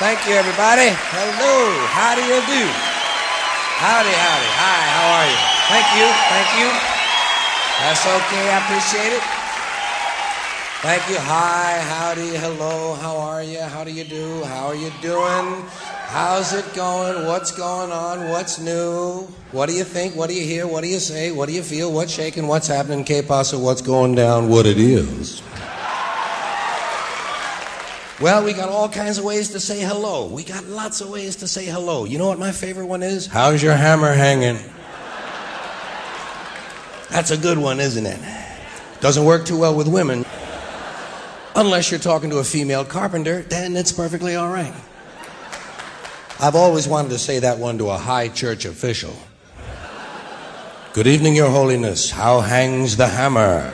Thank you, everybody. Hello. How do you do? Howdy, howdy. Hi, how are you? Thank you. That's okay, I appreciate it. Thank you. Hi, howdy, hello, how are you? How do you do? How are you doing? How's it going? What's going on? What's new? What do you think? What do you hear? What do you say? What do you feel? What's shaking? What's happening? Que pasa? What's going down? What it is. Well, we got all kinds of ways to say hello. We got lots of ways to say hello. You know what my favorite one is? How's your hammer hanging? That's a good one, isn't it? Doesn't work too well with women. Unless you're talking to a female carpenter, then it's perfectly all right. I've always wanted to say that one to a high church official. Good evening, Your Holiness. How hangs the hammer?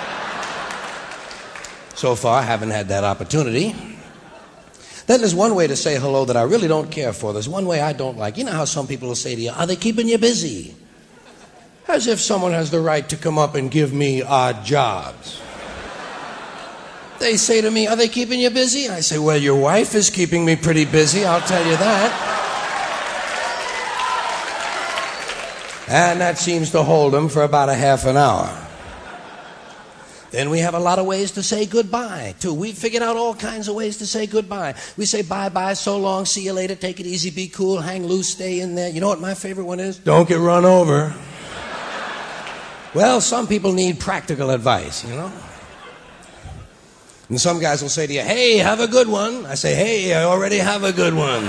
So far, I haven't had that opportunity. Then there's one way to say hello that I really don't care for. There's one way I don't like. You know how some people will say to you, are they keeping you busy? As if someone has the right to come up and give me odd jobs. They say to me, are they keeping you busy? I say, well, your wife is keeping me pretty busy, I'll tell you that. And that seems to hold them for about a half an hour. Then we have a lot of ways to say goodbye, too. We've figured out all kinds of ways to say goodbye. We say bye-bye, so long, see you later, take it easy, be cool, hang loose, stay in there. You know what my favorite one is? Don't get run over. Well, some people need practical advice, you know. And some guys will say to you, hey, have a good one. I say, hey, I already have a good one.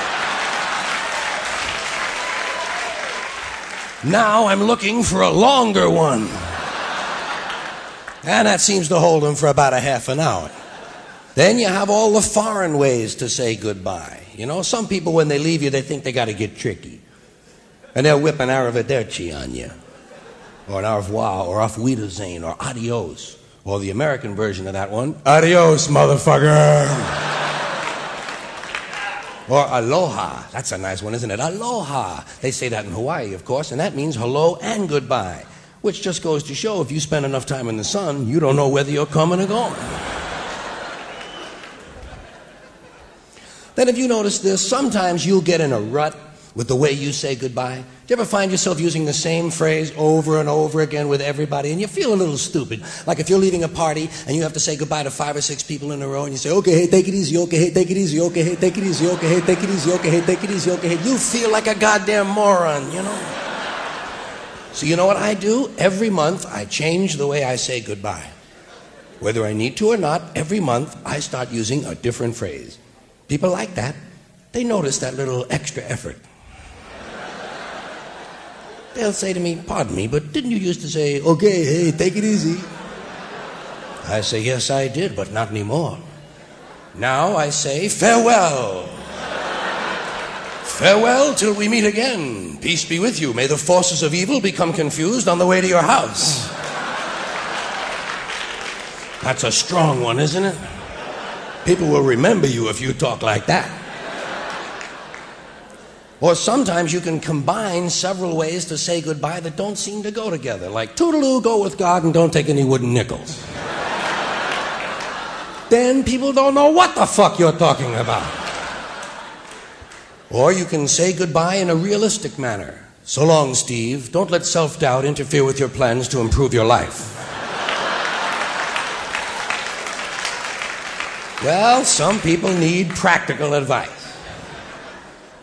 Now I'm looking for a longer one. And that seems to hold them for about a half an hour. Then you have all the foreign ways to say goodbye. You know, some people, when they leave you, they think they got to get tricky. And they'll whip an arrivederci on you. Or an au revoir, or auf Wiedersehen, or adios. Or the American version of that one, adios, motherfucker. Or aloha. That's a nice one, isn't it? Aloha. They say that in Hawaii, of course, and that means hello and goodbye. Which just goes to show, if you spend enough time in the sun, you don't know whether you're coming or going. Then if you notice this, sometimes you'll get in a rut with the way you say goodbye. Do you ever find yourself using the same phrase over and over again with everybody, and you feel a little stupid? Like if you're leaving a party and you have to say goodbye to 5 or 6 people in a row, and you say, okay, hey, take it easy, okay, hey, take it easy, okay, hey, take it easy, okay, hey, take it easy, okay, hey, take it easy, okay, hey. You feel like a goddamn moron, you know? So you know what I do? Every month I change the way I say goodbye. Whether I need to or not, every month I start using a different phrase. People like that. They notice that little extra effort. They'll say to me, pardon me, but didn't you used to say, okay, hey, take it easy? I say, yes, I did, but not anymore. Now I say, farewell. Farewell till we meet again. Peace be with you. May the forces of evil become confused on the way to your house. That's a strong one, isn't it? People will remember you if you talk like that. Or sometimes you can combine several ways to say goodbye that don't seem to go together. Like, toodaloo, go with God, and don't take any wooden nickels. Then people don't know what the fuck you're talking about. Or you can say goodbye in a realistic manner. So long, Steve. Don't let self-doubt interfere with your plans to improve your life. Well, some people need practical advice.